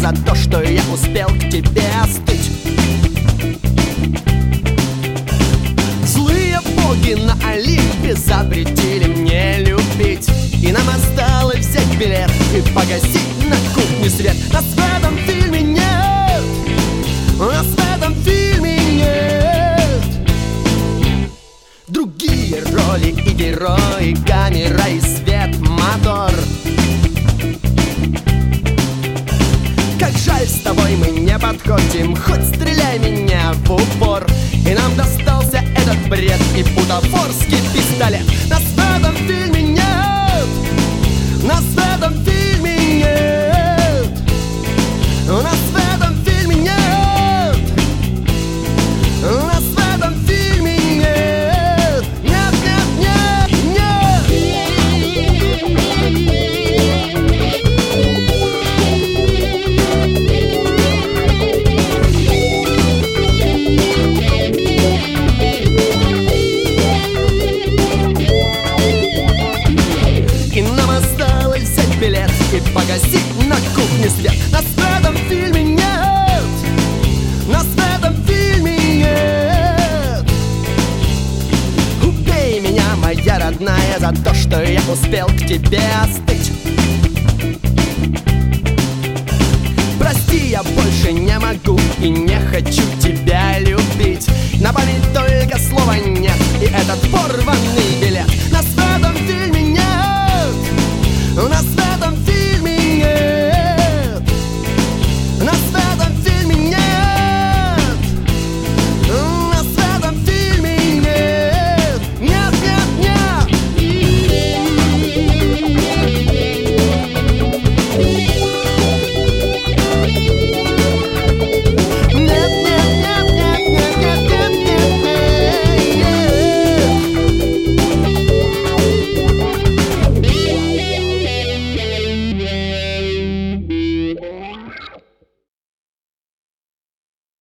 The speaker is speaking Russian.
за то, что я успел к тебе остыть. Злые боги на Олимпе запретили мне любить, и нам осталось взять билет и погасить на кухне свет. Нас в этом фильме нет, нас в этом фильме нет. Другие роли и герои, камера и свет, мотор. Как жаль, с тобой мы не подходим, хоть стреляй меня в упор. И нам достался этот бред и бутафорский пистолет. Нас в этом фильме нет, нас в этом фильме нет, нас в этом фильме нет, нас в этом фильме нет, нет, нет, нет, нет. И нам осталось взять билет и погасить на кухне свет. Нас в этом фильме нет, нас в этом фильме нет. Убей меня, моя родная, за то, что я успел к тебе остыть.